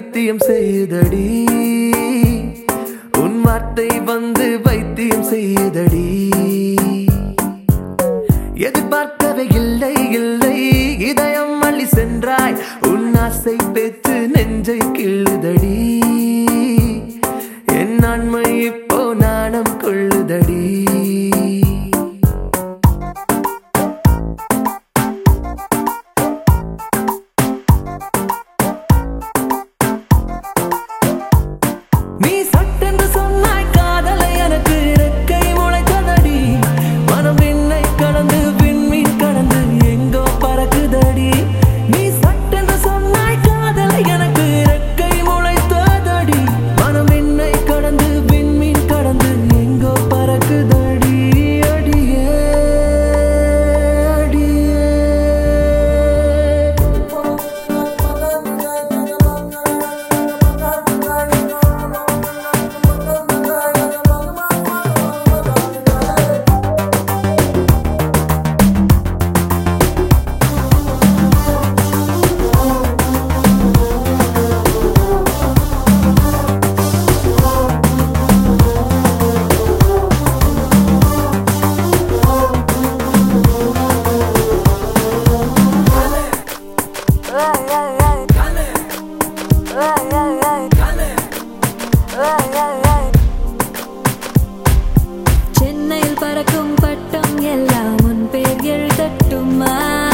பைத்தியம் செய்தடி உன் வார்த்தை வந்து பைத்தியம் செய்தடி எதிர்பார்க்கவே இல்லை இல்லை இதயம் அள்ளி சென்றாய் உன் ஆசை பெற்று நெஞ்சை கிள்ளுதடி என் ஆண்மை இப்போ நாணம் கொள்ளுதடி நீ சட்டென்று சொன்னாய் காதலை எனக்கு இறக்கை முளைத்ததடி மனம் என்னை கடந்து விண்மீன் கடந்து எங்கோ பறக்குதடி நீ சட்டென்று சொன்னாய் காதலை எனக்கு இறக்கை முளைத்ததடி மனம் என்னை கடந்து விண்மீன் கடந்து எங்கோ பறக்குதடி அடியே அடியே சென்னையில் பறக்கும் பட்டம் எல்லாம் உன் பேர் எழுதட்டுமா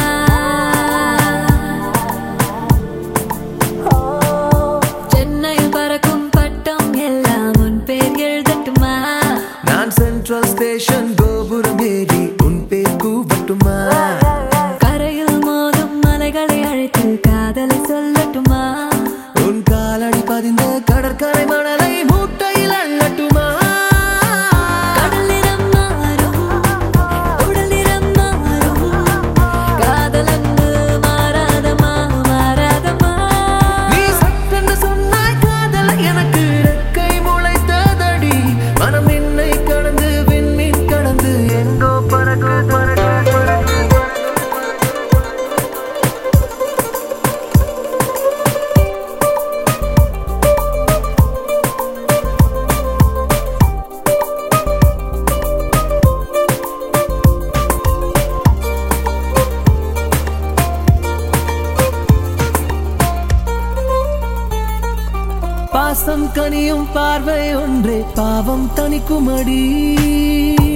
சென்னையில் பறக்கும் பட்டம் எல்லாம் உன் பேர் எழுதட்டுமா நான் சென்ட்ரல் ஸ்டேஷன் கோபுரம் ஏறி உன் பேர் கூவட்டுமா கரையில் மோதும் மலைகளை அழைத்து காதலை சொல்லட்டுமா உன் காலடி பதிந்த கடற்கரை மணலை மூட்டையில் அள்ளட்டுமா கடல் நிறம் மாறும் உடல் நிறம் மாறும் காதல் அன்பு மாறாதமா மாறாதமா நீ சட்டென்று சொன்னாய் காதலை எனக்கு இறக்கை முளைத்ததடி மனம் என்னை கடந்து விண்மீன் கடந்து எங்கோ பறக்கு பறக்கு பறக்கு பாசம் கனியும் பார்வை ஒன்றே பாவம் தணிக்குமடி